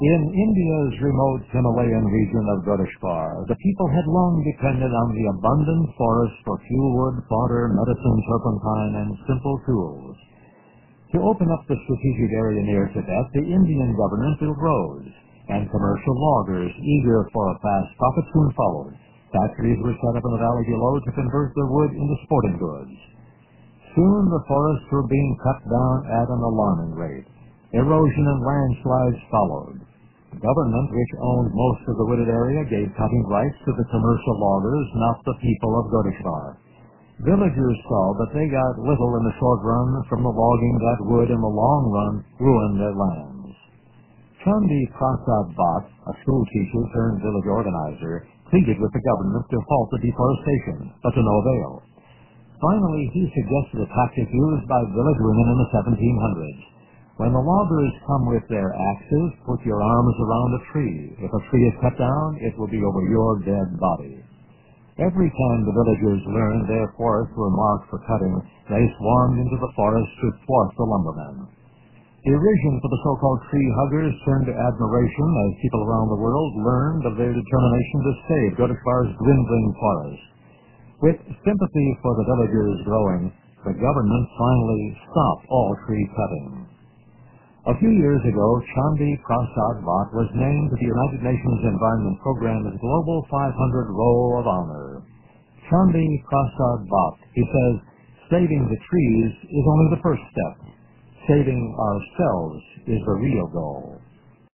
In India's remote Himalayan region of Godeshwar, the people had long depended on the abundant forest for fuel wood, fodder, medicine, turpentine, and simple tools. To open up the strategic area near Tibet, the Indian government built roads, and commercial loggers, eager for a fast profit, soon followed. Factories were set up in the valley below to convert the wood into sporting goods. Soon the forests were being cut down at an alarming rate. Erosion and landslides followed. The government, which owned most of the wooded area, gave cutting rights to the commercial loggers, not the people of Godeshwar. Villagers saw that they got little in the short run from the logging that would, in the long run, ruin their lands. Chandi Prasad Bhatt, a school teacher turned village organizer, pleaded with the government to halt the deforestation, but to no avail. Finally, he suggested a tactic used by village women in the 1700s. When the loggers come with their axes, put your arms around a tree. If a tree is cut down, it will be over your dead body. Every time the villagers learned their forests were marked for cutting, they swarmed into the forest to thwart the lumbermen. Derision for the so-called tree huggers turned to admiration as people around the world learned of their determination to save Godeshwar's dwindling forest. With sympathy for the villagers growing, the government finally stopped all tree cutting. A few years ago, Chandi Prasad Bhatt was named to the United Nations Environment Programme's Global 500 Roll of Honor. Chandi Prasad Bhatt, he says, saving the trees is only the first step. Saving ourselves is the real goal.